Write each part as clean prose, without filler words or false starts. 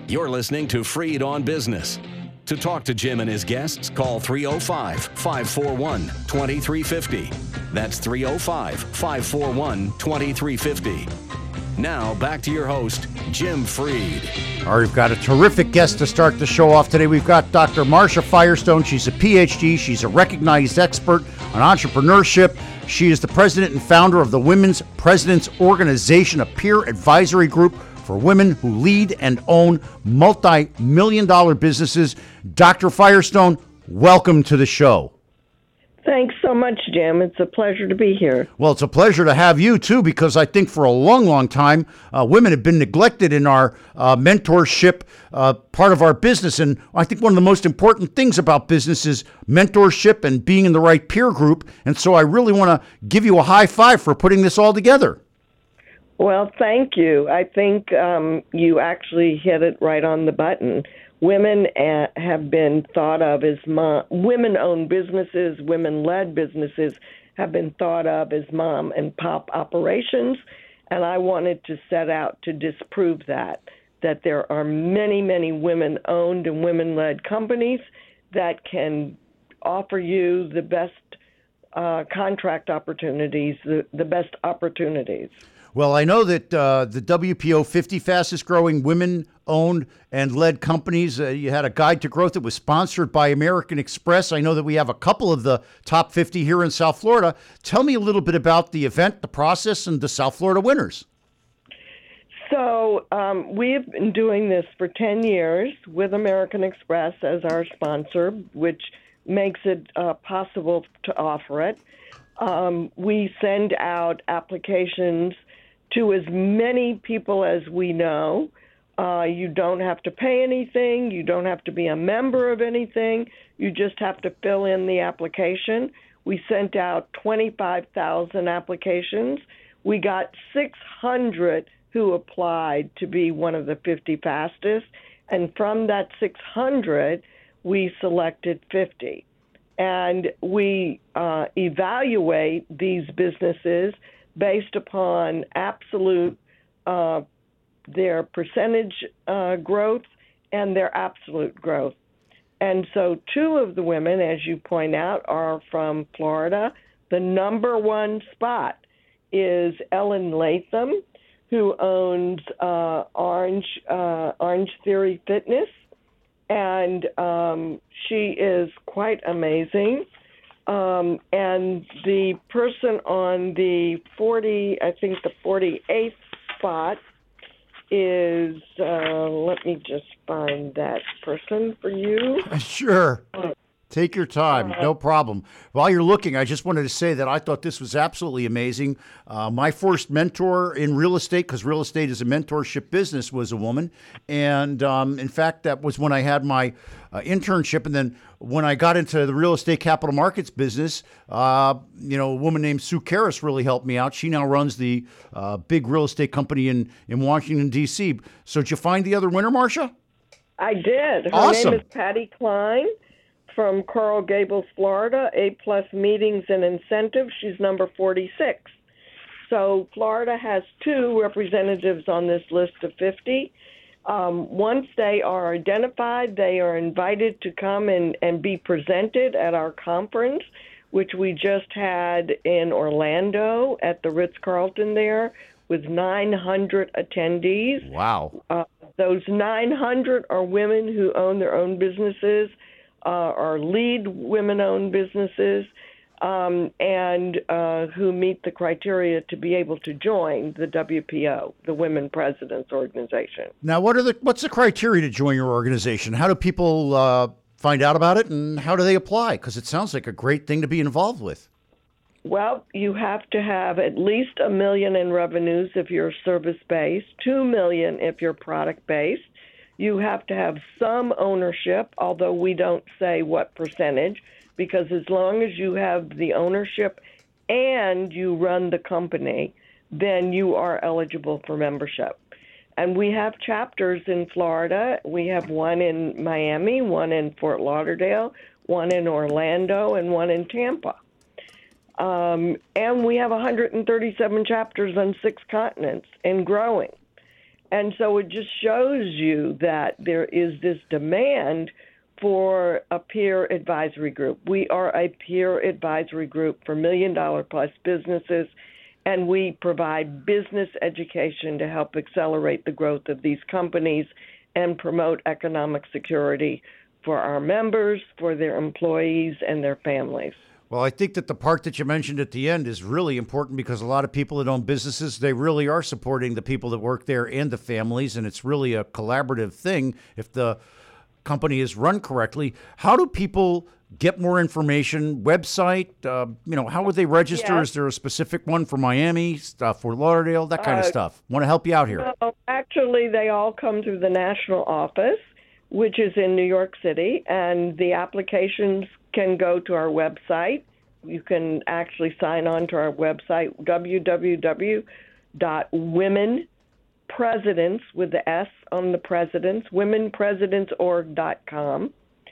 You're listening to Freed on Business. To talk to Jim and his guests, call 305-541-2350. That's 305-541-2350. Now, back to your host, Jim Freed. All right, we've got a terrific guest to start the show off today. We've got Dr. Marsha Firestone. She's a PhD. She's a recognized expert on entrepreneurship. She is the president and founder of the Women's Presidents Organization, a peer advisory group for women who lead and own multi-million-dollar businesses. Dr. Firestone, welcome to the show. Thanks so much, Jim. It's a pleasure to be here. Well, it's a pleasure to have you, too, because I think for a long, long time, women have been neglected in our mentorship part of our business. And I think one of the most important things about business is mentorship and being in the right peer group. And so I really want to give you a high five for putting this all together. Well, thank you. I think you actually hit it right on the button. Women have been thought of as women-owned businesses, women-led businesses have been thought of as mom and pop operations, and I wanted to set out to disprove that there are many, many women-owned and women-led companies that can offer you the best contract opportunities, the best opportunities. Well, I know that the WPO 50 fastest growing women-owned and led companies, you had a guide to growth that was sponsored by American Express. I know that we have a couple of the top 50 here in South Florida. Tell me a little bit about the event, the process, and the South Florida winners. So we've been doing this for 10 years with American Express as our sponsor, which makes it possible to offer it. We send out applications to as many people as we know. You don't have to pay anything. You don't have to be a member of anything. You just have to fill in the application. We sent out 25,000 applications. We got 600 who applied to be one of the 50 fastest. And from that 600, we selected 50. And we evaluate these businesses based upon absolute their percentage growth and their absolute growth. And so two of the women, as you point out, are from Florida. The number one spot is Ellen Latham, who owns Orange Theory Fitness, and she is quite amazing. And the person on the 48th spot is, let me just find that person for you. Sure. Take your time. No problem. While you're looking, I just wanted to say that I thought this was absolutely amazing. My first mentor in real estate, because real estate is a mentorship business, was a woman. And in fact, that was when I had my internship. And then when I got into the real estate capital markets business, a woman named Sue Karras really helped me out. She now runs the big real estate company in Washington, D.C. So did you find the other winner, Marsha? I did. Her Awesome. name is Patty Klein from Coral Gables, Florida, A+ Meetings and Incentives. She's number 46. So Florida has two representatives on this list of 50. Once they are identified, they are invited to come and be presented at our conference, which we just had in Orlando at the Ritz-Carlton there with 900 attendees. Wow. Those 900 are women who own their own businesses, or lead women-owned businesses, and who meet the criteria to be able to join the WPO, the Women Presidents Organization. Now, what's the criteria to join your organization? How do people find out about it, and how do they apply? Because it sounds like a great thing to be involved with. Well, you have to have at least $1 million in revenues if you're service-based, $2 million if you're product-based. You have to have some ownership, although we don't say what percentage, because as long as you have the ownership and you run the company, then you are eligible for membership. And we have chapters in Florida. We have one in Miami, one in Fort Lauderdale, one in Orlando, and one in Tampa. And we have 137 chapters on 6 continents and growing. And so it just shows you that there is this demand for a peer advisory group. We are a peer advisory group for $1 million plus businesses, and we provide business education to help accelerate the growth of these companies and promote economic security for our members, for their employees, and their families. Well, I think that the part that you mentioned at the end is really important because a lot of people that own businesses, they really are supporting the people that work there and the families, and it's really a collaborative thing if the company is run correctly. How do people get more information? Website? How would they register? Yes. Is there a specific one for Miami, Fort Lauderdale, that kind of stuff? Want to help you out here. Well, actually, they all come through the national office, which is in New York City, and the applications can go to our website. You can actually sign on to our website, www.womenpresidents, with the S on the presidents, womenpresidentsorg.com.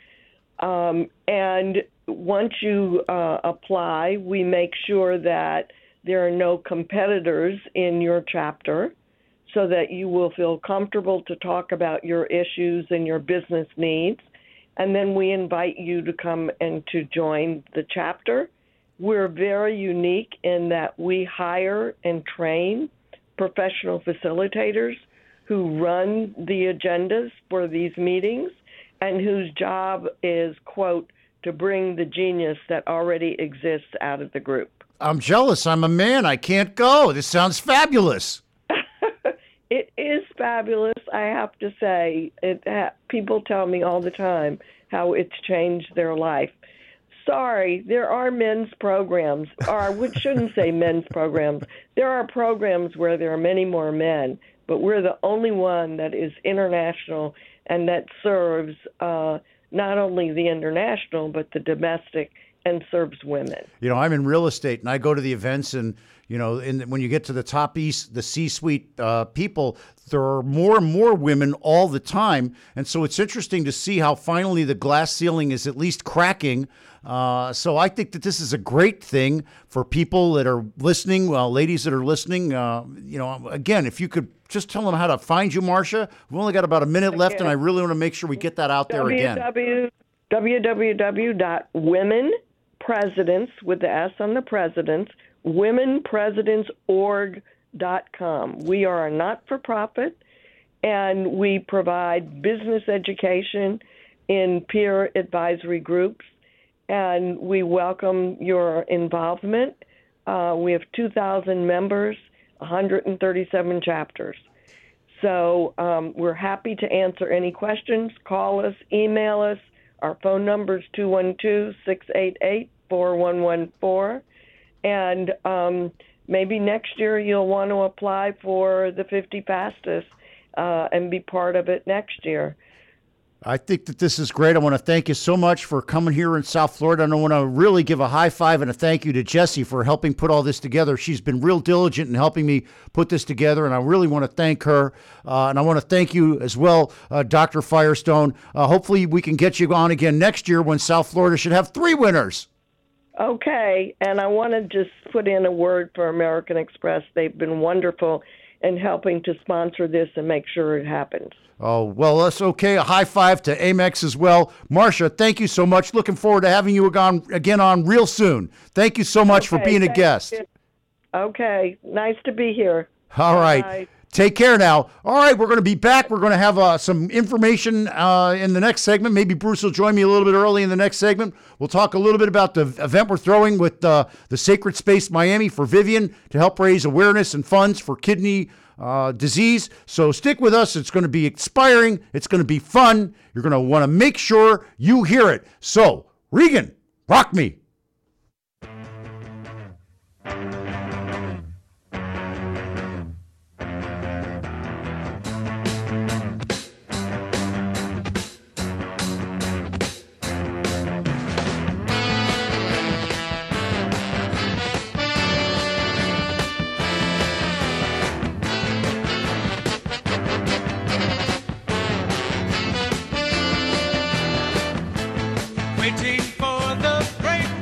And once you apply, we make sure that there are no competitors in your chapter so that you will feel comfortable to talk about your issues and your business needs. And then we invite you to come and to join the chapter. We're very unique in that we hire and train professional facilitators who run the agendas for these meetings and whose job is, quote, to bring the genius that already exists out of the group. I'm jealous. I'm a man. I can't go. This sounds fabulous. It is fabulous, I have to say. People tell me all the time how it's changed their life. Sorry, there are men's programs, or we shouldn't say men's programs. There are programs where there are many more men, but we're the only one that is international and that serves not only the international, but the domestic, and serves women. I'm in real estate, and I go to the events, and when you get to the top east, the C-suite people, there are more and more women all the time. And so it's interesting to see how finally the glass ceiling is at least cracking. So I think that this is a great thing for people that are listening, ladies that are listening. Again, if you could just tell them how to find you, Marcia. We've only got about a minute left, and I really want to make sure we get that out there again. www.womenpresidents, with the S on the presidents, womenpresidentsorg.com. We are a not-for-profit, and we provide business education in peer advisory groups, and we welcome your involvement. We have 2,000 members, 137 chapters. So we're happy to answer any questions. Call us, email us. Our phone number is 212-688-4114. And maybe next year you'll want to apply for the 50 fastest and be part of it next year. I think that this is great. I want to thank you so much for coming here in South Florida. And I want to really give a high five and a thank you to Jessie for helping put all this together. She's been real diligent in helping me put this together, and I really want to thank her. And I want to thank you as well, Dr. Firestone. Hopefully we can get you on again next year when South Florida should have 3 winners. Okay, and I want to just put in a word for American Express. They've been wonderful in helping to sponsor this and make sure it happens. Oh, well, that's okay. A high five to Amex as well. Marcia, thank you so much. Looking forward to having you again on real soon. Thank you so much for being a guest. Okay, nice to be here. All right. Bye. Take care now. All right, we're going to be back. We're going to have some information in the next segment. Maybe Bruce will join me a little bit early in the next segment. We'll talk a little bit about the event we're throwing with the Sacred Space Miami for Vivian to help raise awareness and funds for kidney disease. So stick with us. It's going to be inspiring. It's going to be fun. You're going to want to make sure you hear it. So, Regan, rock me. Waiting for the break.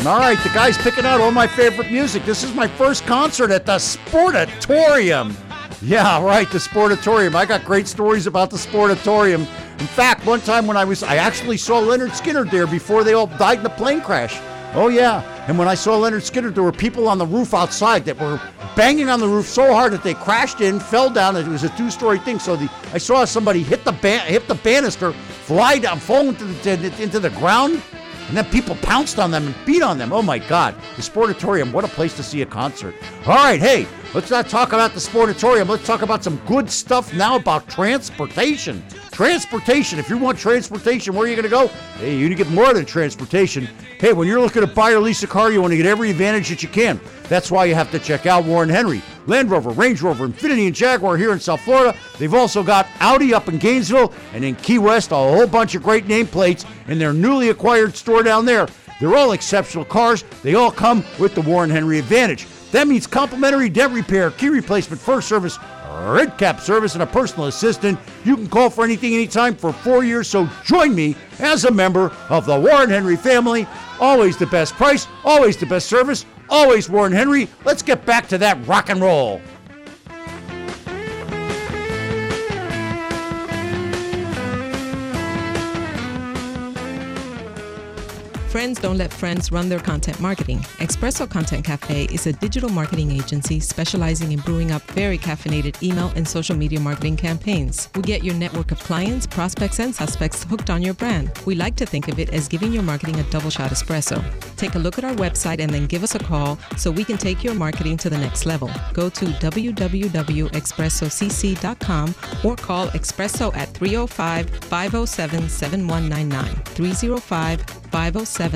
All right, the guy's picking out all my favorite music. This is my first concert at the Sportatorium. Yeah, right, the Sportatorium. I got great stories about the Sportatorium. In fact, one time when I actually saw Leonard Skinner there before they all died in a plane crash. Oh, yeah. And when I saw Leonard Skinner, there were people on the roof outside that were banging on the roof so hard that they crashed in, fell down. It was a two-story thing. So I saw somebody hit the banister, fly down, fall into the ground, and then people pounced on them and beat on them. Oh, my God. The Sportatorium, what a place to see a concert. All right, hey, let's not talk about the Sportatorium. Let's talk about some good stuff now about transportation. Transportation. If you want transportation, where are you going to go? Hey, you need to get more than transportation. Hey, when you're looking to buy or lease a car, you want to get every advantage that you can. That's why you have to check out Warren Henry. Land Rover, Range Rover, Infiniti, and Jaguar here in South Florida. They've also got Audi up in Gainesville, and in Key West, a whole bunch of great nameplates in their newly acquired store down there. They're all exceptional cars. They all come with the Warren Henry Advantage. That means complimentary dent repair, key replacement, first service, red cap service, and a personal assistant. You can call for anything, anytime for 4 years, so join me as a member of the Warren Henry family. Always the best price, always the best service, always Warren Henry. Let's get back to that rock and roll. Friends don't let friends run their content marketing. Espresso Content Cafe is a digital marketing agency specializing in brewing up very caffeinated email and social media marketing campaigns. We get your network of clients, prospects, and suspects hooked on your brand. We like to think of it as giving your marketing a double shot espresso. Take a look at our website and then give us a call so we can take your marketing to the next level. Go to www.expressocc.com or call Espresso at 305-507-7199. 305-507-7199.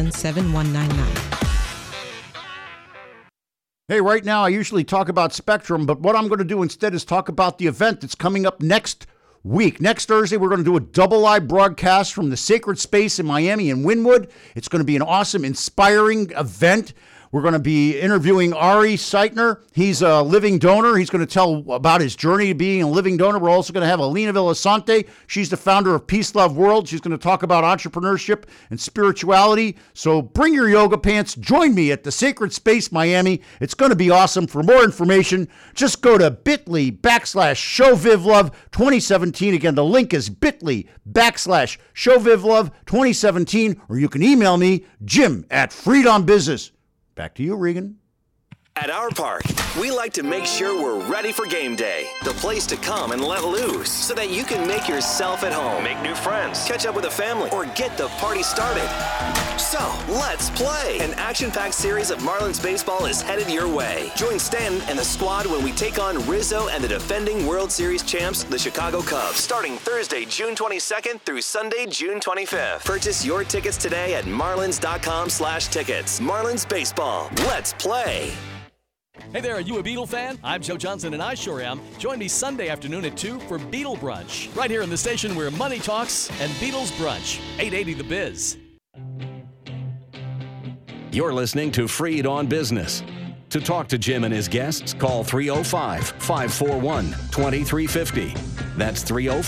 Hey, right now I usually talk about Spectrum, but what I'm going to do instead is talk about the event that's coming up next week. Next Thursday, we're going to do a double live broadcast from the Sacred Space in Miami and Wynwood. It's going to be an awesome, inspiring event. We're going to be interviewing Ari Seitner. He's a living donor. He's going to tell about his journey to being a living donor. We're also going to have Alina Villasante. She's the founder of Peace Love World. She's going to talk about entrepreneurship and spirituality. So bring your yoga pants. Join me at the Sacred Space Miami. It's going to be awesome. For more information, just go to bit.ly/ShowVivLove 2017. Again, the link is bit.ly/ShowVivLove 2017, or you can email me, Jim@FreedomBusiness. Back to you, Regan. At our park, we like to make sure we're ready for game day. The place to come and let loose so that you can make yourself at home, make new friends, catch up with a family, or get the party started. So, let's play. An action-packed series of Marlins baseball is headed your way. Join Stan and the squad when we take on Rizzo and the defending World Series champs, the Chicago Cubs, starting Thursday, June 22nd through Sunday, June 25th. Purchase your tickets today at marlins.com/tickets. Marlins baseball. Let's play. Hey there, are you a Beatle fan? I'm Joe Johnson, and I sure am. Join me Sunday afternoon at 2 for Beatle Brunch, right here in the station where money talks and Beatles brunch. 880 The Biz. You're listening to Freed on Business. To talk to Jim and his guests, call 305-541-2350. That's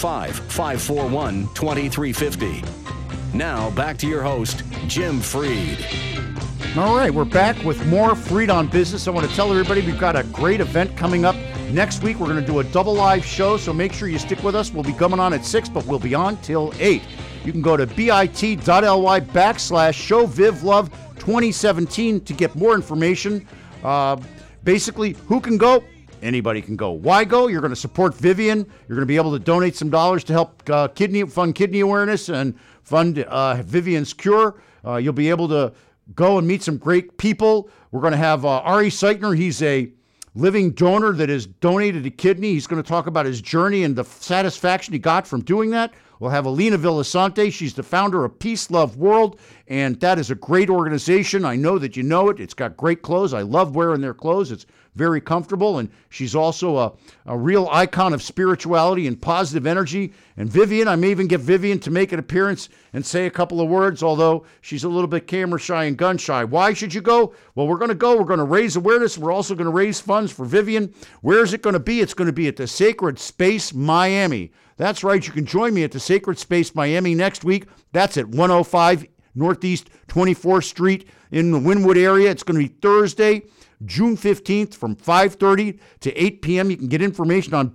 305-541-2350. Now, back to your host, Jim Freed. All right, we're back with more Freed on Business. I want to tell everybody we've got a great event coming up next week. We're going to do a double live show, so make sure you stick with us. We'll be coming on at 6, but we'll be on till 8. You can go to bit.ly/ShowVivLove 2017 to get more information. Basically, who can go? Anybody can go. Why go? You're going to support Vivian. You're going to be able to donate some dollars to help fund kidney awareness and fund Vivian's cure. You'll be able to go and meet some great people. We're going to have Ari Seitner. He's a living donor that has donated a kidney. He's going to talk about his journey and the satisfaction he got from doing that. We'll have Alina Villasante. She's the founder of Peace Love World, and that is a great organization. I know that you know it. It's got great clothes. I love wearing their clothes. It's very comfortable, and she's also a real icon of spirituality and positive energy. And Vivian, I may even get Vivian to make an appearance and say a couple of words, although she's a little bit camera shy and gun shy. Why should you go? Well, we're going to go. We're going to raise awareness. We're also going to raise funds for Vivian. Where is it going to be? It's going to be at the Sacred Space Miami. That's right. You can join me at the Sacred Space Miami next week. That's at 105 Northeast 24th Street in the Wynwood area. It's going to be Thursday, June 15th from 5:30 to 8 p.m. You can get information on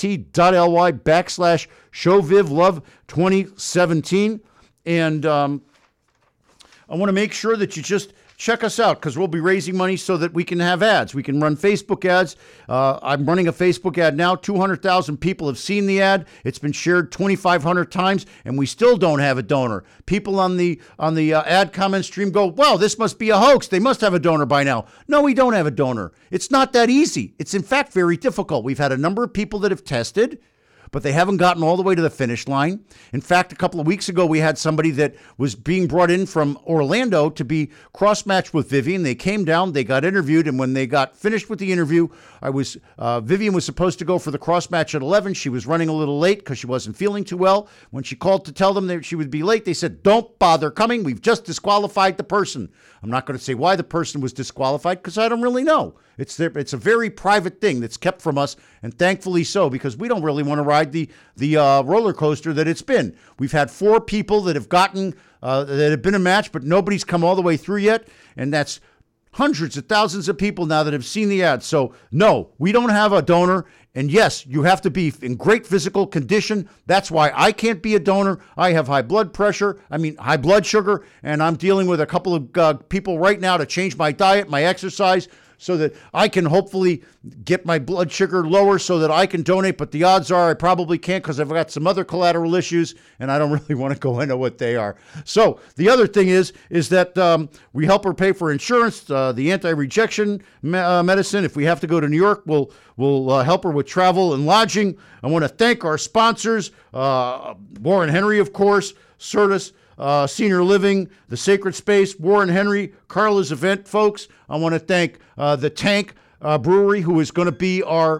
bit.ly/ShowVivLove2017. And I want to make sure that you just check us out, because we'll be raising money so that we can have ads. We can run Facebook ads. I'm running a Facebook ad now. 200,000 people have seen the ad. It's been shared 2,500 times, and we still don't have a donor. People on the ad comment stream go, "Well, this must be a hoax. They must have a donor by now." No, we don't have a donor. It's not that easy. It's in fact very difficult. We've had a number of people that have tested, but they haven't gotten all the way to the finish line. In fact, a couple of weeks ago, we had somebody that was being brought in from Orlando to be cross-matched with Vivian. They came down, they got interviewed, and when they got finished with the interview, Vivian was supposed to go for the cross-match at 11. She was running a little late because she wasn't feeling too well. When she called to tell them that she would be late, they said, "Don't bother coming. We've just disqualified the person." I'm not going to say why the person was disqualified, because I don't really know. It's a very private thing that's kept from us, and thankfully so, because we don't really want to ride the roller coaster that it's been. We've had 4 people that have gotten that have been a match, but nobody's come all the way through yet, and that's hundreds of thousands of people now that have seen the ad. So no, we don't have a donor. And yes, you have to be in great physical condition. That's why I can't be a donor. I have high blood sugar, and I'm dealing with a couple of people right now to change my diet, my exercise, so that I can hopefully get my blood sugar lower so that I can donate. But the odds are I probably can't, because I've got some other collateral issues, and I don't really want to go into what they are. So the other thing is that we help her pay for insurance, the anti-rejection medicine. If we have to go to New York, we'll help her with travel and lodging. I want to thank our sponsors, Warren Henry, of course, Certus, Senior Living, The Sacred Space, Warren Henry, Carla's Event, folks. I want to thank the Tank Brewery, who is going to be our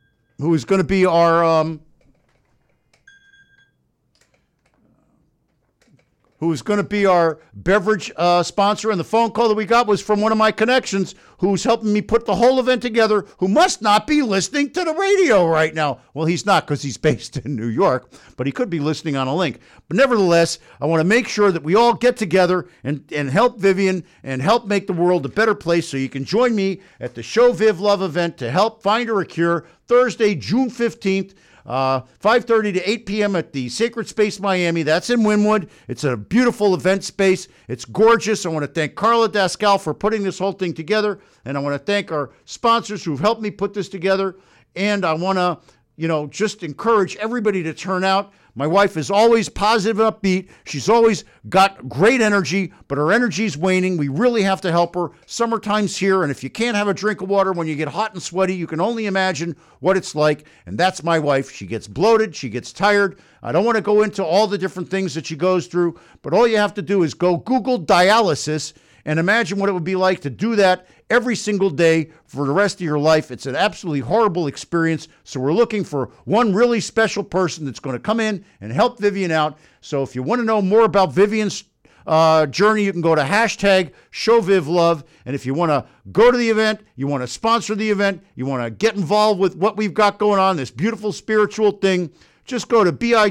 beverage sponsor. And the phone call that we got was from one of my connections who's helping me put the whole event together, who must not be listening to the radio right now. Well, he's not, because he's based in New York, but he could be listening on a link. But nevertheless, I want to make sure that we all get together and help Vivian and help make the world a better place. So you can join me at the Show Viv Love event to help find her a cure, Thursday, June 15th. 5:30 to 8 p.m. at the Sacred Space Miami. That's in Wynwood. It's a beautiful event space. It's gorgeous. I want to thank Carla Dascal for putting this whole thing together, and I want to thank our sponsors who've helped me put this together. And I want to, just encourage everybody to turn out. My wife is always positive and upbeat. She's always got great energy, but her energy's waning. We really have to help her. Summertime's here, and if you can't have a drink of water when you get hot and sweaty, you can only imagine what it's like. And that's my wife. She gets bloated. She gets tired. I don't want to go into all the different things that she goes through, but all you have to do is go Google dialysis and imagine what it would be like to do that every single day for the rest of your life. It's an absolutely horrible experience. So we're looking for one really special person that's going to come in and help Vivian out. So if you want to know more about Vivian's journey, you can go to #ShowVivLove. And if you want to go to the event, you want to sponsor the event, you want to get involved with what we've got going on, this beautiful spiritual thing, just go to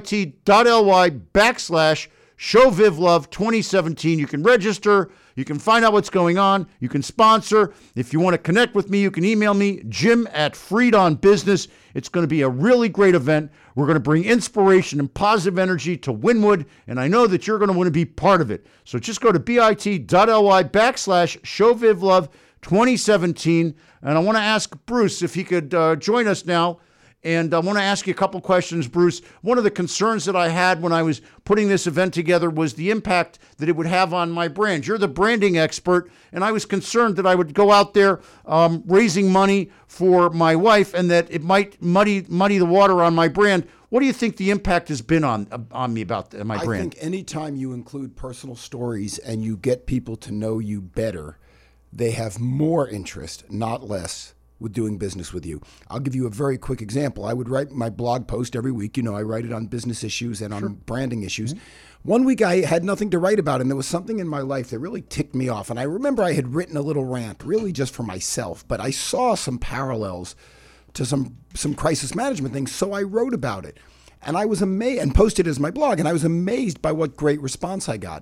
bit.ly/ShowVivLove2017. You can register. You can find out what's going on. You can sponsor. If you want to connect with me, you can email me, Jim@FreedOnBusiness. It's going to be a really great event. We're going to bring inspiration and positive energy to Wynwood, and I know that you're going to want to be part of it. So just go to bit.ly/ShowVivLove2017. And I want to ask Bruce if he could join us now. And I want to ask you a couple questions, Bruce. One of the concerns that I had when I was putting this event together was the impact that it would have on my brand. You're the branding expert, and I was concerned that I would go out there raising money for my wife and that it might muddy the water on my brand. What do you think the impact has been on me about my brand? I think anytime you include personal stories and you get people to know you better, they have more interest, not less, with doing business with you. I'll give you a very quick example. I would write my blog post every week. I write it on business issues and on branding issues. Mm-hmm. One week I had nothing to write about, and there was something in my life that really ticked me off. And I remember I had written a little rant, really just for myself, but I saw some parallels to some crisis management things, so I wrote about it. And I was amazed, and posted it as my blog, and I was amazed by what great response I got.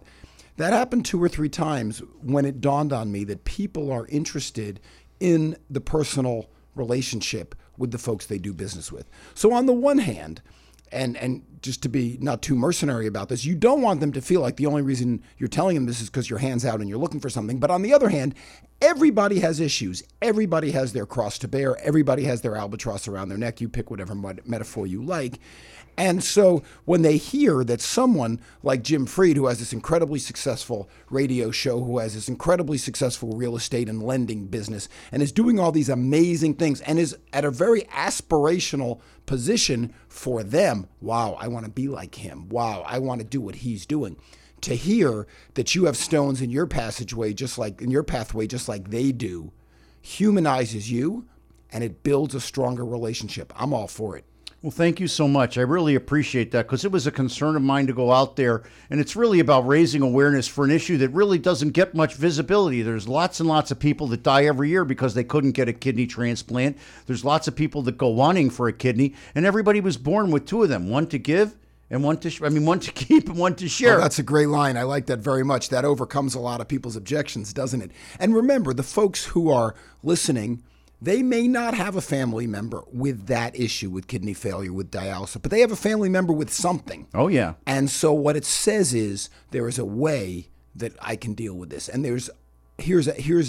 That happened 2 or 3 times when it dawned on me that people are interested in the personal relationship with the folks they do business with. So on the one hand, and just to be not too mercenary about this, you don't want them to feel like the only reason you're telling them this is because your hand's out and you're looking for something. But on the other hand, everybody has issues. Everybody has their cross to bear. Everybody has their albatross around their neck. You pick whatever metaphor you like. And so when they hear that someone like Jim Fried, who has this incredibly successful radio show, who has this incredibly successful real estate and lending business, and is doing all these amazing things, and is at a very aspirational position for them, wow, I want to be like him. Wow, I want to do what he's doing. To hear that you have stones in your passageway, just like in your pathway, just like they do, humanizes you, and it builds a stronger relationship. I'm all for it. Well, thank you so much. I really appreciate that, because it was a concern of mine to go out there, and it's really about raising awareness for an issue that really doesn't get much visibility. There's lots and lots of people that die every year because they couldn't get a kidney transplant. There's lots of people that go wanting for a kidney, and everybody was born with 2 of them, one to give and one to keep and one to share. Oh, that's a great line. I like that very much. That overcomes a lot of people's objections, doesn't it? And remember, the folks who are listening, they may not have a family member with that issue, with kidney failure, with dialysis, but they have a family member with something. Oh, yeah. And so what it says is there is a way that I can deal with this. And here's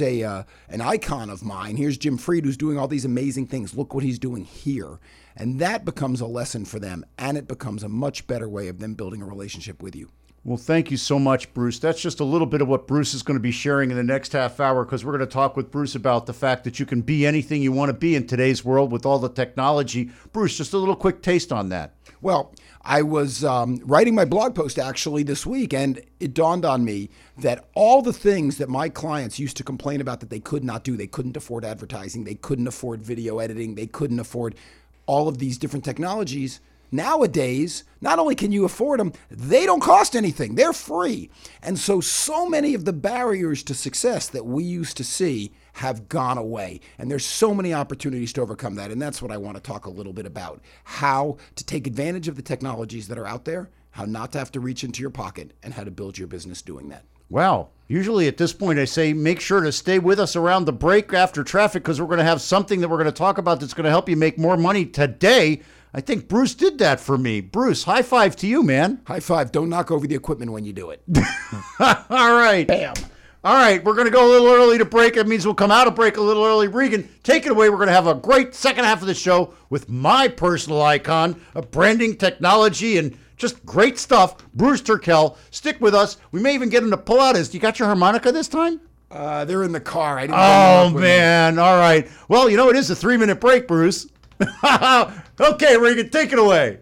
an icon of mine. Here's Jim Fried, who's doing all these amazing things. Look what he's doing here. And that becomes a lesson for them, and it becomes a much better way of them building a relationship with you. Well, thank you so much, Bruce. That's just a little bit of what Bruce is going to be sharing in the next half hour, because we're going to talk with Bruce about the fact that you can be anything you want to be in today's world with all the technology. Bruce, just a little quick taste on that. Well, I was writing my blog post actually this week, and it dawned on me that all the things that my clients used to complain about that they could not do, they couldn't afford advertising, they couldn't afford video editing, they couldn't afford all of these different technologies. Nowadays, not only can you afford them, they don't cost anything. They're free. And so many of the barriers to success that we used to see have gone away. And there's so many opportunities to overcome that. And that's what I want to talk a little bit about. How to take advantage of the technologies that are out there, how not to have to reach into your pocket, and how to build your business doing that. Wow. Usually at this point, I say make sure to stay with us around the break after traffic, because we're going to have something that we're going to talk about that's going to help you make more money today. I think Bruce did that for me. Bruce, high five to you, man. High five. Don't knock over the equipment when you do it. All right. Bam. All right. We're going to go a little early to break. That means we'll come out of break a little early. Regan, take it away. We're going to have a great second half of the show with my personal icon of branding, technology, and just great stuff, Bruce Turkel. Stick with us. We may even get him to pull out his. You got your harmonica this time? They're in the car. I didn't Oh, man. All right. Well, you know, it is a 3-minute break, Bruce. Okay, Regan, take it away.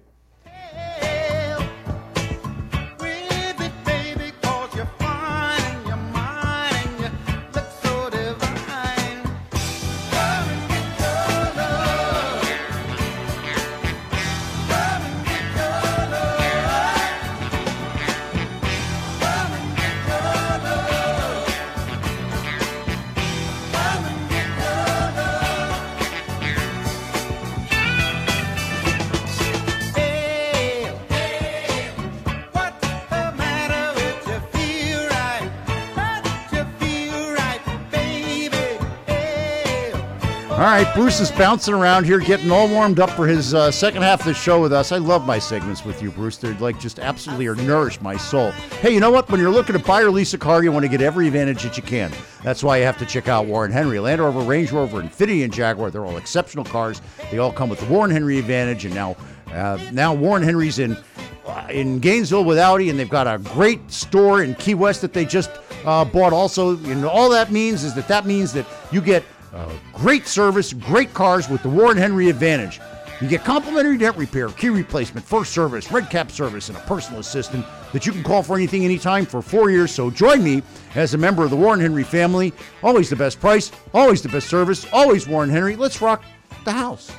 All right, Bruce is bouncing around here, getting all warmed up for his second half of the show with us. I love my segments with you, Bruce. They're like just absolutely nourish my soul. Hey, you know what? When you're looking to buy or lease a car, you want to get every advantage that you can. That's why you have to check out Warren Henry. Land Rover, Range Rover, Infiniti, and Jaguar. They're all exceptional cars. They all come with the Warren Henry advantage, and now Warren Henry's in Gainesville with Audi, and they've got a great store in Key West that they just bought also. And all that means is that means that you get great service, great cars with the Warren Henry advantage. You get complimentary dent repair, key replacement, first service, red cap service, and a personal assistant that you can call for anything, anytime for 4 years. So join me as a member of the Warren Henry family. Always the best price, always the best service, always Warren Henry. Let's rock the house.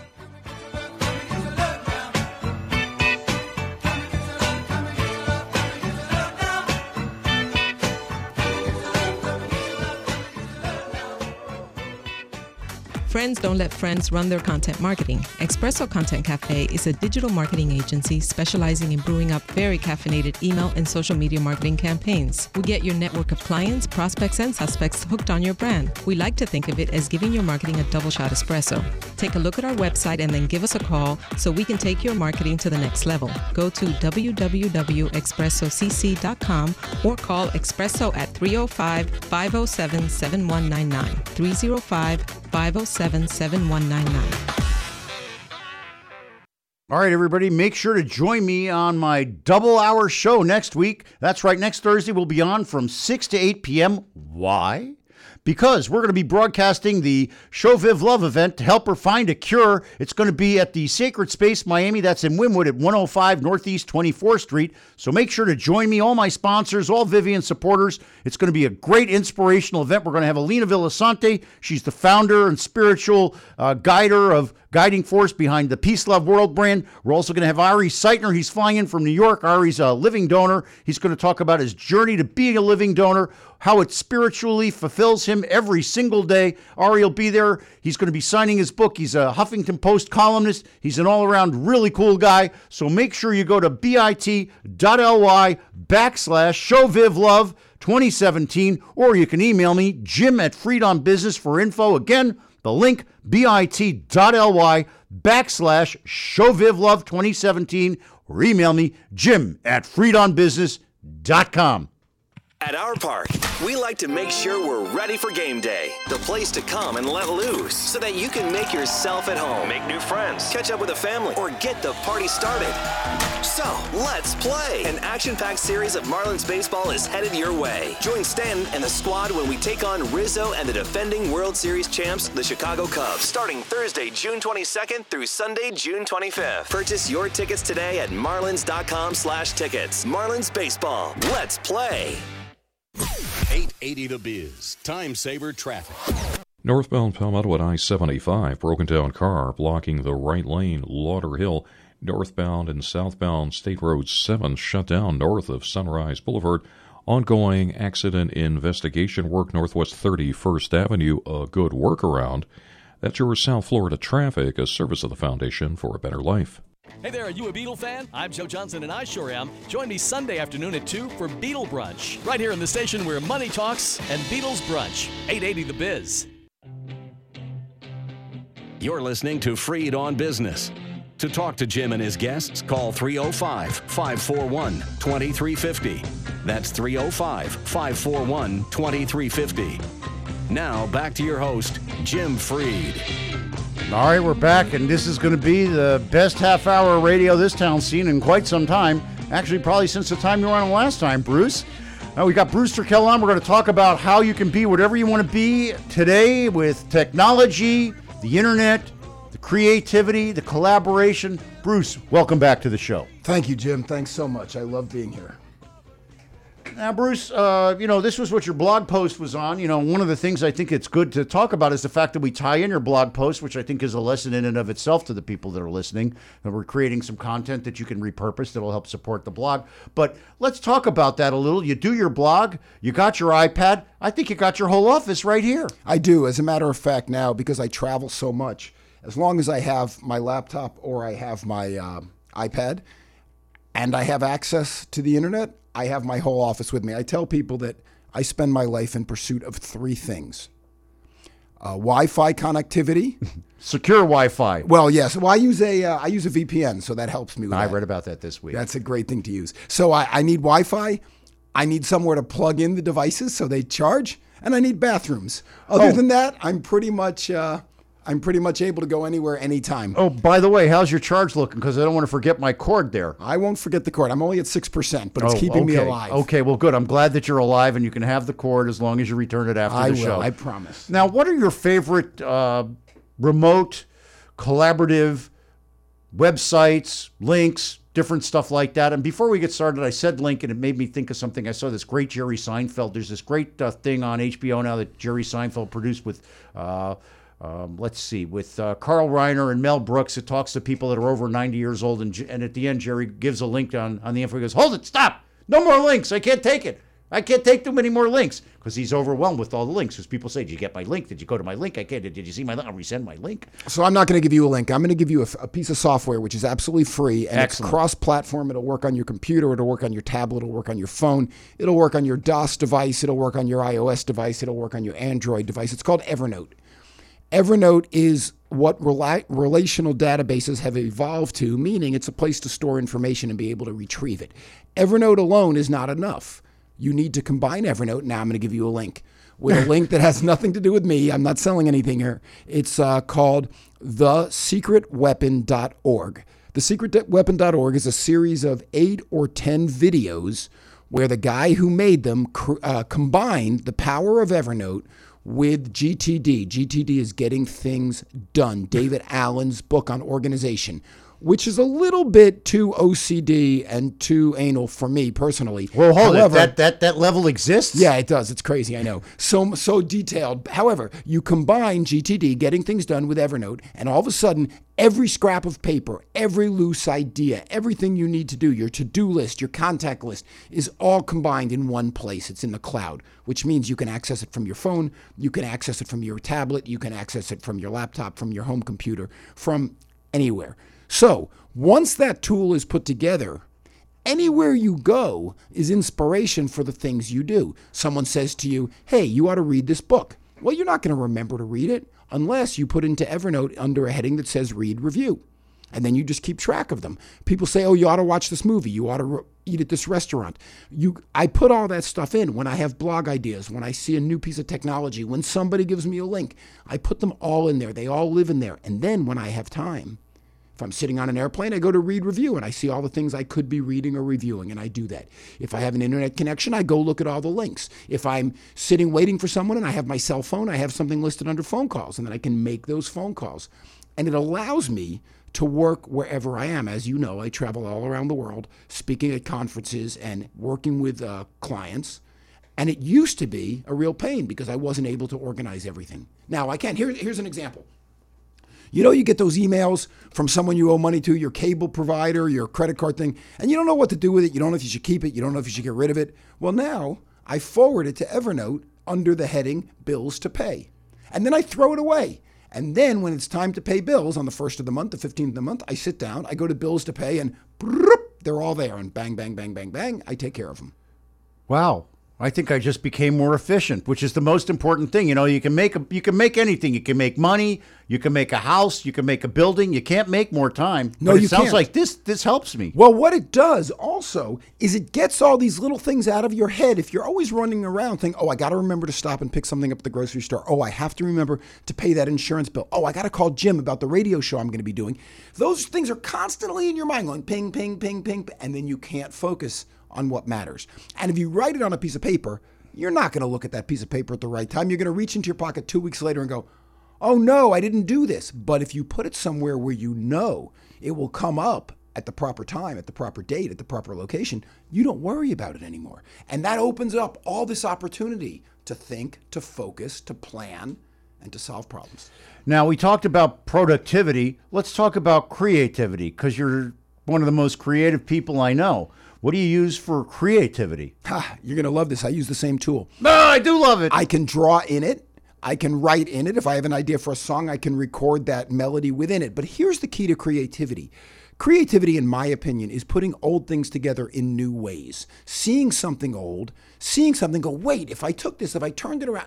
Friends don't let friends run their content marketing. Espresso Content Cafe is a digital marketing agency specializing in brewing up very caffeinated email and social media marketing campaigns. We get your network of clients, prospects, and suspects hooked on your brand. We like to think of it as giving your marketing a double shot espresso. Take a look at our website and then give us a call so we can take your marketing to the next level. Go to www.expressocc.com or call Espresso at 305-507-7199. 305-507-7199. All right, everybody, make sure to join me on my double-hour show next week. That's right, next Thursday we'll be on from 6 to 8 p.m. Why? Because we're going to be broadcasting the Show Viv Love event to help her find a cure. It's going to be at the Sacred Space Miami. That's in Wynwood at 105 Northeast 24th Street. So make sure to join me, all my sponsors, all Vivian supporters. It's going to be a great inspirational event. We're going to have Alina Villasante. She's the founder and spiritual guiding force behind the Peace Love World brand. We're also going to have Ari Seitner. He's flying in from New York. Ari's a living donor. He's going to talk about his journey to being a living donor, how it spiritually fulfills him every single day. Ari will be there. He's going to be signing his book. He's a Huffington Post columnist. He's an all-around really cool guy. So make sure you go to bit.ly/ShowVivLove2017, or you can email me, Jim at Freed on Business for info. Again, the link, bit.ly/ShowVivLove2017, or email me, Jim at FreedOnBusiness.com. At our park, we like to make sure we're ready for game day. The place to come and let loose so that you can make yourself at home, make new friends, catch up with a family, or get the party started. So, let's play! An action-packed series of Marlins baseball is headed your way. Join Stan and the squad when we take on Rizzo and the defending World Series champs, the Chicago Cubs, starting Thursday, June 22nd through Sunday, June 25th. Purchase your tickets today at marlins.com/tickets. Marlins Baseball. Let's play! 880 The Biz. Time saver traffic. Northbound Palmetto at I-75, broken down car blocking the right lane, Lauderhill. Northbound and southbound State Road 7 shut down north of Sunrise Boulevard. Ongoing accident investigation work northwest 31st Avenue, a good workaround. That's your South Florida traffic, a service of the Foundation for a Better Life. Hey there, are you a Beatle fan? I'm Joe Johnson, and I sure am. Join me Sunday afternoon at 2 for Beatle Brunch, right here in the station where money talks and Beatles Brunch. 880 The Biz. You're listening to Freed on Business. To talk to Jim and his guests, call 305-541-2350. That's 305-541-2350. Now, back to your host, Jim Freed. All right, we're back, and this is going to be the best half-hour radio this town's seen in quite some time. Actually, probably since the time you were on last time, Bruce. We got Bruce Turkel on. We're going to talk about how you can be whatever you want to be today with technology, the internet, the creativity, the collaboration. Bruce, welcome back to the show. Thank you, Jim. Thanks so much. I love being here. Now, Bruce, this was what your blog post was on. One of the things I think it's good to talk about is the fact that we tie in your blog post, which I think is a lesson in and of itself to the people that are listening. And we're creating some content that you can repurpose that will help support the blog. But let's talk about that a little. You do your blog. You got your iPad. I think you got your whole office right here. I do. As a matter of fact, now, because I travel so much, as long as I have my laptop or I have my iPad and I have access to the internet, I have my whole office with me. I tell people that I spend my life in pursuit of three things. Wi-Fi connectivity. Secure Wi-Fi. Well, yes. Well, I use a VPN, so that helps me with that. I read about that this week. That's a great thing to use. So I need Wi-Fi. I need somewhere to plug in the devices so they charge, and I need bathrooms. Other than that, I'm pretty much able to go anywhere, anytime. Oh, by the way, how's your charge looking? Because I don't want to forget my cord there. I won't forget the cord. I'm only at 6%, but it's keeping me alive. Okay, well, good. I'm glad that you're alive and you can have the cord as long as you return it after the show. I promise. Now, what are your favorite remote, collaborative websites, links, different stuff like that? And before we get started, I said link, and it made me think of something. I saw this great Jerry Seinfeld. There's this great thing on HBO now that Jerry Seinfeld produced with... with Carl Reiner and Mel Brooks. It talks to people that are over 90 years old, and at the end, Jerry gives a link on the info. He goes, hold it, stop, no more links. I can't take it. I can't take too many more links. because he's overwhelmed with all the links. Because people say, "Did you get my link? Did you go to my link? I can't. Did you see my link? I'll resend my link." So I'm not going to give you a link. I'm going to give you a piece of software which is absolutely free, and Excellent. It's cross-platform. It'll work on your computer. It'll work on your tablet. It'll work on your phone. It'll work on your DOS device. It'll work on your iOS device. It'll work on your Android device. It's called Evernote. Evernote is what relational databases have evolved to, meaning it's a place to store information and be able to retrieve it. Evernote alone is not enough. You need to combine Evernote. Now I'm going to give you a link with a link that has nothing to do with me. I'm not selling anything here. It's called thesecretweapon.org. Thesecretweapon.org is a series of 8 or 10 videos where the guy who made them combined the power of Evernote with GTD. GTD is Getting Things Done, David Allen's book on organization, which is a little bit too OCD and too anal for me personally. Well, hold it. That level exists? Yeah, it does. It's crazy, I know. So detailed. However, you combine GTD, Getting Things Done, with Evernote, and all of a sudden, every scrap of paper, every loose idea, everything you need to do, your to-do list, your contact list, is all combined in one place. It's in the cloud, which means you can access it from your phone, you can access it from your tablet, you can access it from your laptop, from your home computer, from anywhere. So once that tool is put together, anywhere you go is inspiration for the things you do. Someone says to you, "Hey, you ought to read this book." Well, you're not going to remember to read it unless you put into Evernote under a heading that says read review. And then you just keep track of them. People say, "Oh, you ought to watch this movie. You ought to eat at this restaurant." I put all that stuff in when I have blog ideas, when I see a new piece of technology, when somebody gives me a link. I put them all in there. They all live in there. And then when I have time, if I'm sitting on an airplane, I go to read review and I see all the things I could be reading or reviewing, and I do that. If I have an internet connection, I go look at all the links. If I'm sitting waiting for someone and I have my cell phone, I have something listed under phone calls, and then I can make those phone calls. And it allows me to work wherever I am. As you know, I travel all around the world, speaking at conferences and working with clients. And it used to be a real pain because I wasn't able to organize everything. Now I can. Here's an example. You know, you get those emails from someone you owe money to, your cable provider, your credit card thing, and you don't know what to do with it. You don't know if you should keep it. You don't know if you should get rid of it. Well, now I forward it to Evernote under the heading Bills to Pay. And then I throw it away. And then when it's time to pay bills on the 1st of the month, the 15th of the month, I sit down, I go to Bills to Pay, and they're all there. And bang, bang, bang, bang, bang, I take care of them. Wow. I think I just became more efficient, which is the most important thing. You know, you can make anything. You can make money. You can make a house. You can make a building. You can't make more time. No, but you sounds can't. like this helps me. Well, what it does also is it gets all these little things out of your head. If you're always running around thinking, "Oh, I got to remember to stop and pick something up at the grocery store. Oh, I have to remember to pay that insurance bill. Oh, I got to call Jim about the radio show I'm going to be doing." Those things are constantly in your mind going ping, ping, ping, ping, and then you can't focus on what matters. And if you write it on a piece of paper, you're not going to look at that piece of paper at the right time. You're going to reach into your pocket 2 weeks later and go, "Oh no, I didn't do this." But if you put it somewhere where you know it will come up at the proper time, at the proper date, at the proper location, you don't worry about it anymore. And that opens up all this opportunity to think, to focus, to plan, and to solve problems. Now, we talked about productivity. Let's talk about creativity, because you're one of the most creative people I know. What do you use for creativity? You're going to love this. I use the same tool. No, I do love it. I can draw in it. I can write in it. If I have an idea for a song, I can record that melody within it. But here's the key to creativity. Creativity, in my opinion, is putting old things together in new ways. Seeing something old, seeing something, go, wait, if I took this, if I turned it around.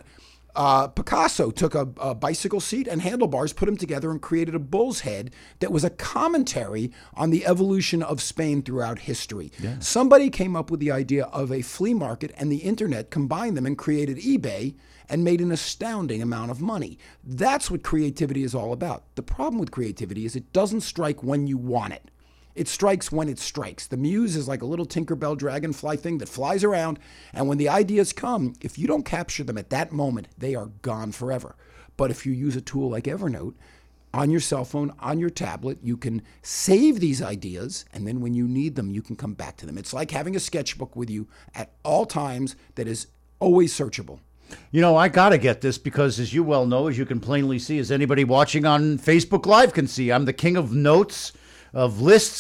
Picasso took a bicycle seat and handlebars, put them together, and created a bull's head that was a commentary on the evolution of Spain throughout history. Yeah. Somebody came up with the idea of a flea market and the internet, combined them and created eBay and made an astounding amount of money. That's what creativity is all about. The problem with creativity is it doesn't strike when you want it. It strikes when it strikes. The muse is like a little Tinkerbell dragonfly thing that flies around, and when the ideas come, if you don't capture them at that moment, they are gone forever. But if you use a tool like Evernote, on your cell phone, on your tablet, you can save these ideas, and then when you need them, you can come back to them. It's like having a sketchbook with you at all times that is always searchable. You know, I got to get this because, as you well know, as you can plainly see, as anybody watching on Facebook Live can see, I'm the king of notes, of lists,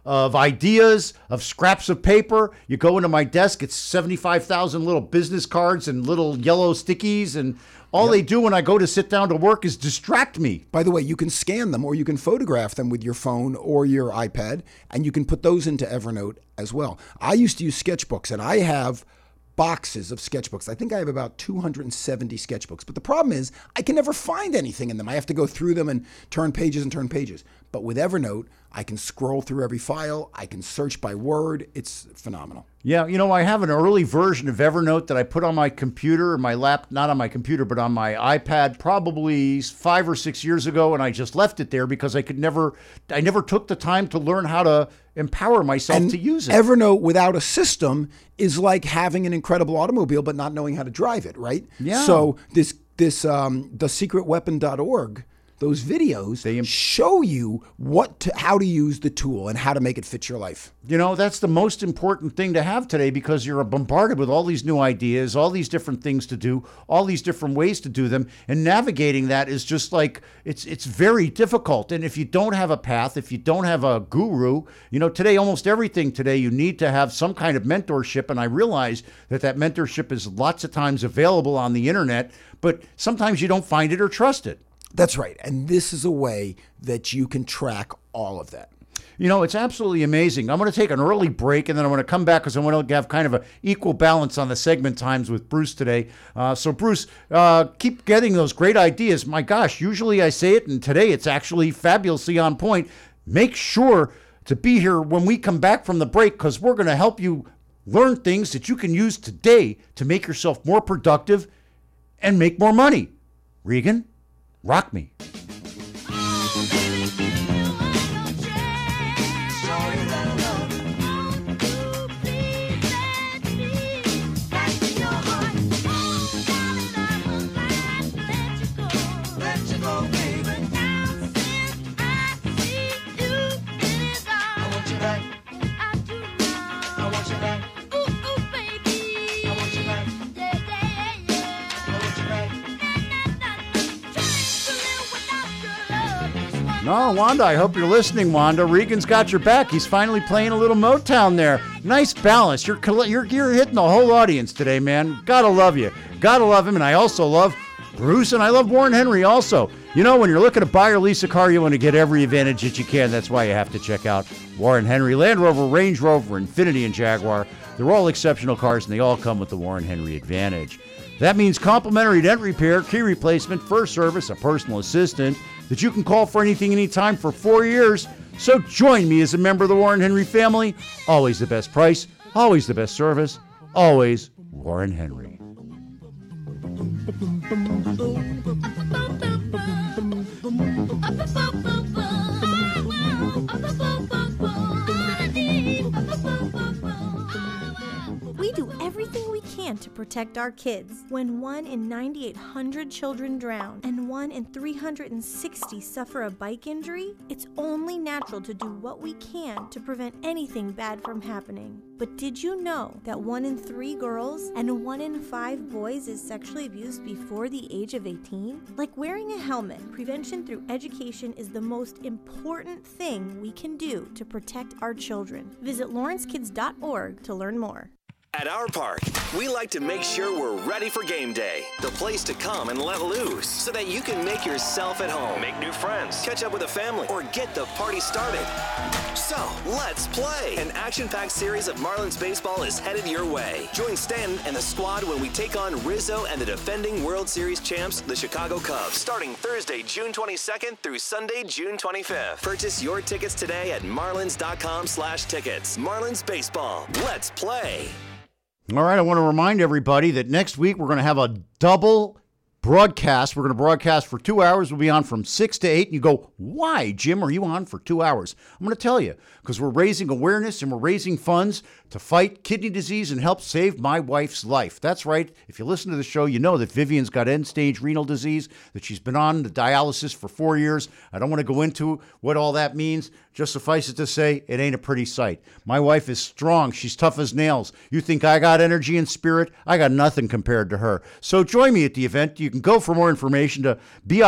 of ideas, of scraps of paper. You go into my desk, it's 75,000 little business cards and little yellow stickies, and all they do when I go to sit down to work is distract me. By the way, you can scan them or you can photograph them with your phone or your iPad, and you can put those into Evernote as well. I used to use sketchbooks, and I have boxes of sketchbooks. I think I have about 270 sketchbooks. But the problem is I can never find anything in them. I have to go through them and turn pages and turn pages. But with Evernote, I can scroll through every file. I can search by word. It's phenomenal. Yeah, you know, I have an early version of Evernote that I put on my computer, or not on my computer, but on my iPad probably 5 or 6 years ago, and I just left it there because I never took the time to learn how to empower myself to use it. Evernote without a system is like having an incredible automobile but not knowing how to drive it, right? Yeah. So thesecretweapon.org, those videos show you how to use the tool and how to make it fit your life. You know, that's the most important thing to have today because you're bombarded with all these new ideas, all these different things to do, all these different ways to do them. And navigating that is just like, it's very difficult. And if you don't have a path, if you don't have a guru, you know, today, almost everything today, you need to have some kind of mentorship. And I realize that mentorship is lots of times available on the internet, but sometimes you don't find it or trust it. That's right. And this is a way that you can track all of that. You know, it's absolutely amazing. I'm going to take an early break, and then I'm going to come back because I want to have kind of an equal balance on the segment times with Bruce today. So, Bruce, keep getting those great ideas. My gosh, usually I say it, and today it's actually fabulously on point. Make sure to be here when we come back from the break because we're going to help you learn things that you can use today to make yourself more productive and make more money. Regan? Rock me. No, Wanda, I hope you're listening, Wanda. Regan's got your back. He's finally playing a little Motown there. Nice balance. You're hitting the whole audience today, man. Gotta love you. Gotta love him. And I also love Bruce, and I love Warren Henry also. You know, when you're looking to buy or lease a car, you want to get every advantage that you can. That's why you have to check out Warren Henry. Land Rover, Range Rover, Infiniti, and Jaguar. They're all exceptional cars, and they all come with the Warren Henry advantage. That means complimentary dent repair, key replacement, first service, a personal assistant that you can call for anything, anytime for 4 years. So join me as a member of the Warren Henry family. Always the best price, always the best service, always Warren Henry. We do everything we can to protect our kids. When 1 in 9,800 children drown and 1 in 360 suffer a bike injury, it's only natural to do what we can to prevent anything bad from happening. But did you know that 1 in 3 girls and 1 in 5 boys is sexually abused before the age of 18? Like wearing a helmet, prevention through education is the most important thing we can do to protect our children. Visit lawrencekids.org to learn more. At our park, we like to make sure we're ready for game day. The place to come and let loose so that you can make yourself at home, make new friends, catch up with a family, or get the party started. So, let's play! An action-packed series of Marlins baseball is headed your way. Join Stan and the squad when we take on Rizzo and the defending World Series champs, the Chicago Cubs, starting Thursday, June 22nd through Sunday, June 25th. Purchase your tickets today at marlins.com/tickets. Marlins Baseball. Let's play! All right, I want to remind everybody that next week we're going to have a double broadcast. We're going to broadcast for 2 hours. We'll be on from 6 to 8. And you go, why, Jim, are you on for 2 hours? I'm going to tell you, because we're raising awareness and we're raising funds to fight kidney disease and help save my wife's life. That's right. If you listen to the show, you know that Vivian's got end-stage renal disease, that she's been on the dialysis for 4 years. I don't want to go into what all that means. Just suffice it to say, it ain't a pretty sight. My wife is strong. She's tough as nails. You think I got energy and spirit? I got nothing compared to her. So join me at the event. You can go for more information to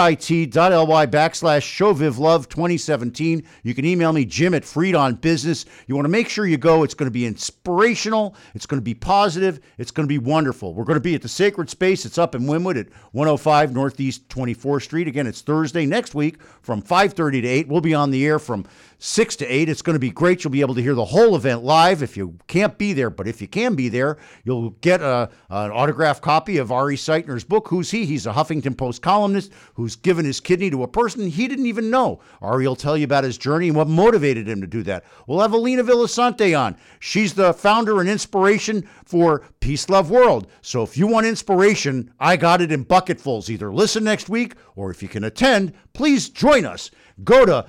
bit.ly/ShowVivLove2017. You can email me, Jim at Freed on Business. You want to make sure you go. It's going to be inspirational. It's going to be positive. It's going to be wonderful. We're going to be at the Sacred Space. It's up in Wynwood at 105 Northeast 24th Street. Again, it's Thursday next week from 5:30 to 8. We'll be on the air from 6 to 8. It's going to be great. You'll be able to hear the whole event live if you can't be there. But if you can be there, you'll get an autographed copy of Ari Seitner's book, Who's He? He's a Huffington Post columnist who's given his kidney to a person he didn't even know. Ari will tell you about his journey and what motivated him to do that. We'll have Alina Villasante on. She's the founder and inspiration for Peace Love World. So if you want inspiration, I got it in bucketfuls. Either listen next week, or if you can attend, please join us. Go to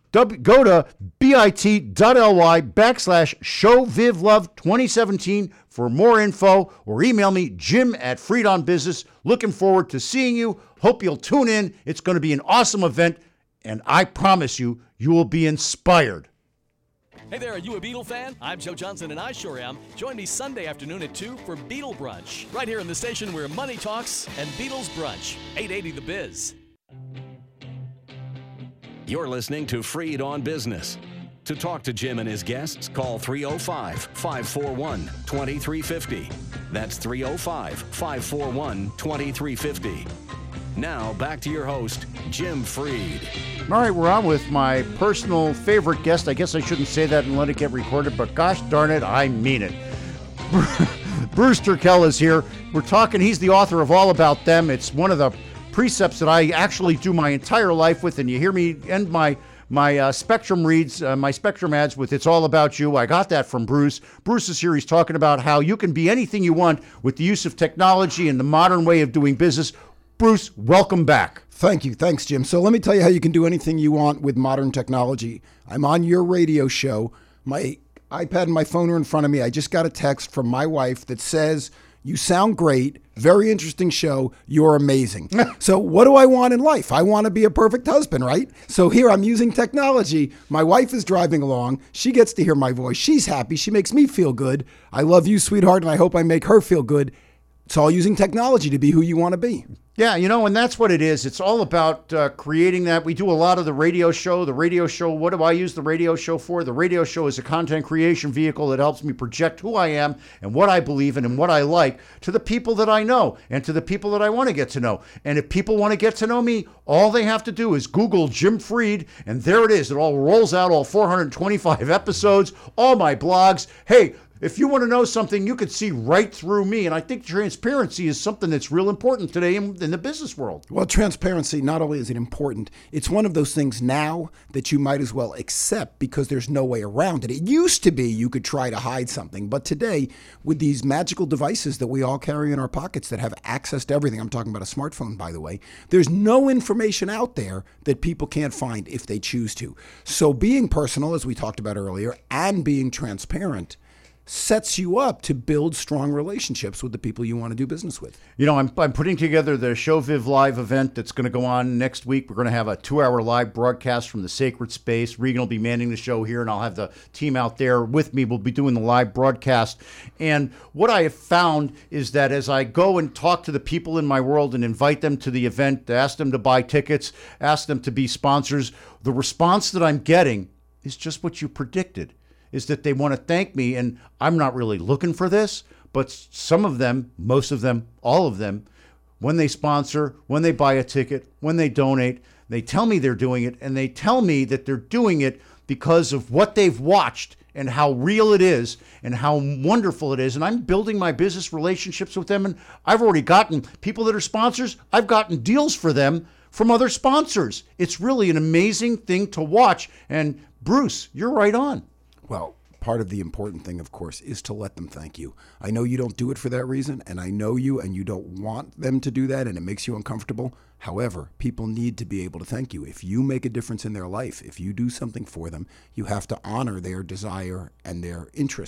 bit.ly/ShowVivLove2017 for more info, or email me, Jim at Freed on Business. Looking forward to seeing you. Hope you'll tune in. It's going to be an awesome event, and I promise you, you will be inspired. Hey there, are you a Beatle fan? I'm Joe Johnson, and I sure am. Join me Sunday afternoon at 2 for Beatle Brunch, right here in the station where money talks and Beatles Brunch, 880 The Biz. You're listening to Freed on Business. To talk to Jim and his guests, call 305-541-2350. That's 305-541-2350. Now, back to your host, Jim Freed. All right, we're on with my personal favorite guest. I guess I shouldn't say that and let it get recorded, but gosh darn it, I mean it. Bruce Turkel is here. We're talking, he's the author of All About Them. It's one of the precepts that I actually do my entire life with, and you hear me end my Spectrum reads, my Spectrum ads with It's All About You. I got that from Bruce. Bruce is here. He's talking about how you can be anything you want with the use of technology and the modern way of doing business. Bruce, welcome back. Thank you. Thanks, Jim. So let me tell you how you can do anything you want with modern technology. I'm on your radio show. My iPad and my phone are in front of me. I just got a text from my wife that says, "You sound great. Very interesting show. You're amazing." So what do I want in life? I want to be a perfect husband, right? So here I'm using technology. My wife is driving along. She gets to hear my voice. She's happy. She makes me feel good. I love you, sweetheart, and I hope I make her feel good. It's all using technology to be who you want to be. Yeah, and that's what it is. It's all about creating that. We do a lot of the radio show. The radio show, what do I use the radio show for? The radio show is a content creation vehicle that helps me project who I am and what I believe in and what I like to the people that I know and to the people that I want to get to know. And if people want to get to know me, all they have to do is Google Jim Freed, and there it is. It all rolls out, all 425 episodes, all my blogs. Hey, if you want to know something, you could see right through me. And I think transparency is something that's real important today in the business world. Well, transparency, not only is it important, it's one of those things now that you might as well accept because there's no way around it. It used to be you could try to hide something. But today, with these magical devices that we all carry in our pockets that have access to everything, I'm talking about a smartphone, by the way, there's no information out there that people can't find if they choose to. So being personal, as we talked about earlier, and being transparent sets you up to build strong relationships with the people you want to do business with. I'm putting together the Show Viv Live event that's going to go on next week. We're going to have a 2-hour live broadcast from the Sacred Space. Regan will be manning the show here, and I'll have the team out there with me. We'll be doing the live broadcast. And what I have found is that as I go and talk to the people in my world and invite them to the event, ask them to buy tickets, ask them to be sponsors, the response that I'm getting is just what you predicted. Is that they want to thank me, and I'm not really looking for this, but some of them, most of them, all of them, when they sponsor, when they buy a ticket, when they donate, they tell me they're doing it, and they tell me that they're doing it because of what they've watched and how real it is and how wonderful it is. And I'm building my business relationships with them, and I've already gotten people that are sponsors. I've gotten deals for them from other sponsors. It's really an amazing thing to watch. And Bruce, you're right on. Well, part of the important thing, of course, is to let them thank you. I know you don't do it for that reason, and I know you, and you don't want them to do that, and it makes you uncomfortable. However, people need to be able to thank you. If you make a difference in their life, if you do something for them, you have to honor their desire and their interest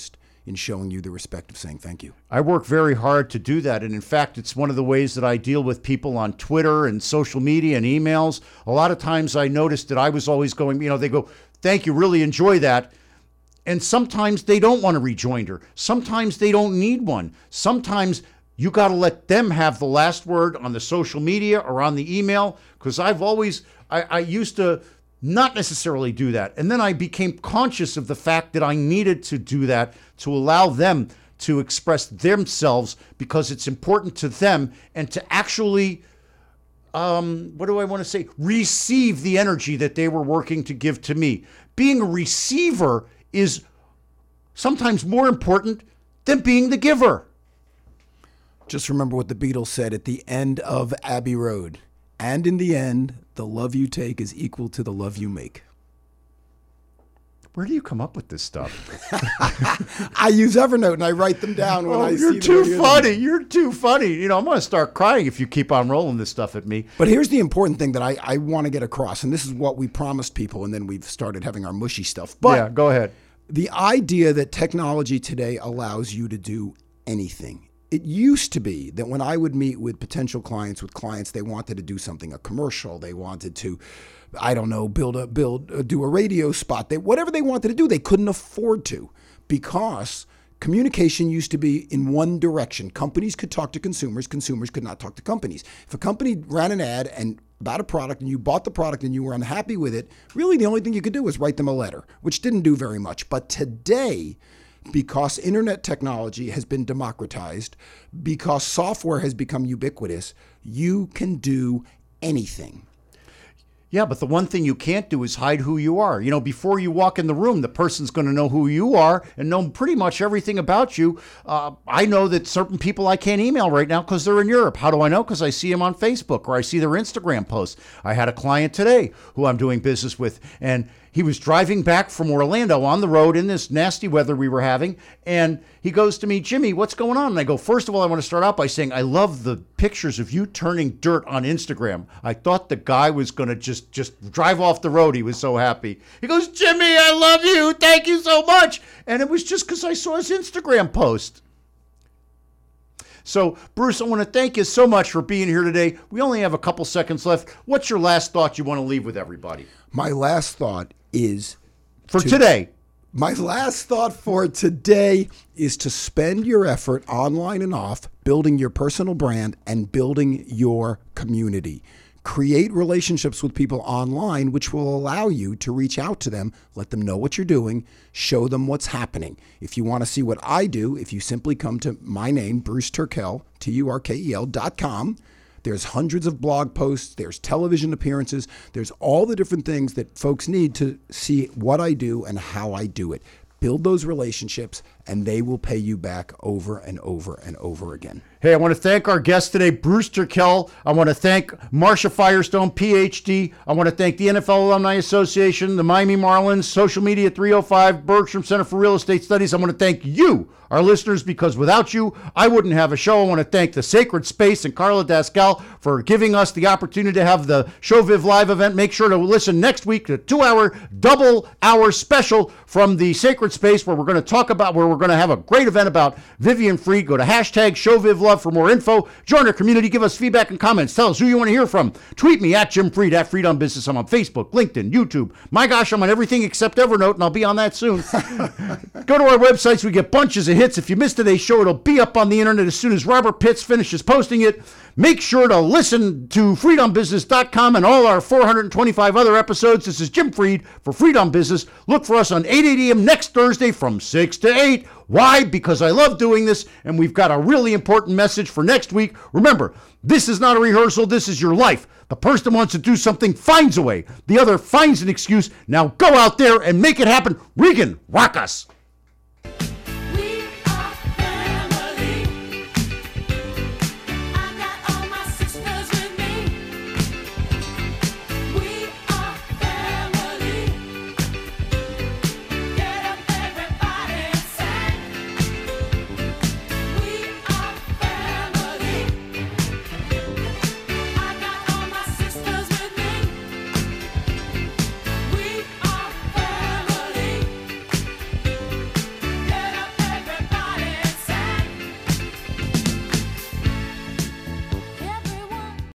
in showing you the respect of saying thank you. I work very hard to do that. And in fact, it's one of the ways that I deal with people on Twitter and social media and emails. A lot of times I noticed that I was always going, they go, thank you, really enjoy that. And sometimes they don't want a rejoinder. Sometimes they don't need one. Sometimes you got to let them have the last word on the social media or on the email, because I used to not necessarily do that. And then I became conscious of the fact that I needed to do that to allow them to express themselves, because it's important to them, and to actually, receive the energy that they were working to give to me. Being a receiver is sometimes more important than being the giver. Just remember what the Beatles said at the end of Abbey Road. And in the end, the love you take is equal to the love you make. Where do you come up with this stuff? I use Evernote and I write them down when I see them. You're too funny. You're too funny. I'm going to start crying if you keep on rolling this stuff at me. But here's the important thing that I want to get across, and this is what we promised people, and then we've started having our mushy stuff. But yeah, go ahead. The idea that technology today allows you to do anything. It used to be that when I would meet with potential clients, they wanted to do something, a commercial, they wanted to, do a radio spot, whatever they wanted to do, they couldn't afford to, because communication used to be in one direction. Companies could talk to consumers could not talk to companies. If a company ran an ad and about a product and you bought the product and you were unhappy with it, really the only thing you could do was write them a letter, which didn't do very much. But today, because internet technology has been democratized, because software has become ubiquitous, you can do anything. Yeah, but the one thing you can't do is hide who you are. Before you walk in the room, the person's going to know who you are and know pretty much everything about you. I know that certain people I can't email right now because they're in Europe. How do I know? Because I see them on Facebook or I see their Instagram posts. I had a client today who I'm doing business with, and he was driving back from Orlando on the road in this nasty weather we were having, and he goes to me, Jimmy, what's going on? And I go, first of all, I want to start out by saying I love the pictures of you turning dirt on Instagram. I thought the guy was going to just drive off the road. He was so happy. He goes, Jimmy, I love you. Thank you so much. And it was just because I saw his Instagram post. So, Bruce, I want to thank you so much for being here today. We only have a couple seconds left. What's your last thought you want to leave with everybody? My last thought is... today. My last thought for today is to spend your effort online and off building your personal brand and building your community. Create relationships with people online, which will allow you to reach out to them, let them know what you're doing, show them what's happening. If you want to see what I do, if you simply come to my name, Bruce Turkel, TURKEL.com, there's hundreds of blog posts, there's television appearances, there's all the different things that folks need to see what I do and how I do it. Build those relationships, and they will pay you back over and over and over again. Hey, I want to thank our guest today, Bruce Turkel. I want to thank Marsha Firestone, PhD. I want to thank the NFL Alumni Association, the Miami Marlins, Social Media 305, Bergstrom Center for Real Estate Studies. I want to thank you, our listeners, because without you, I wouldn't have a show. I want to thank the Sacred Space and Carla Dascal for giving us the opportunity to have the Show Viv Live event. Make sure to listen next week to a 2-hour, double-hour special from the Sacred Space where we're going to have a great event about Vivian Freed. Go to hashtag ShowVivLove for more info. Join our community. Give us feedback and comments. Tell us who you want to hear from. Tweet me at Jim Freed, at Freed on Business. I'm on Facebook, LinkedIn, YouTube. My gosh, I'm on everything except Evernote, and I'll be on that soon. Go to our websites. We get bunches of hits. If you missed today's show, it'll be up on the internet as soon as Robert Pitts finishes posting it. Make sure to listen to freedombusiness.com and all our 425 other episodes. This is Jim Freed for Freed on Business. Look for us on 8 a.m. next Thursday from 6 to 8. Why? Because I love doing this, and we've got a really important message for next week. Remember, this is not a rehearsal. This is your life. The person that wants to do something finds a way. The other finds an excuse. Now go out there and make it happen. Regan, rock us.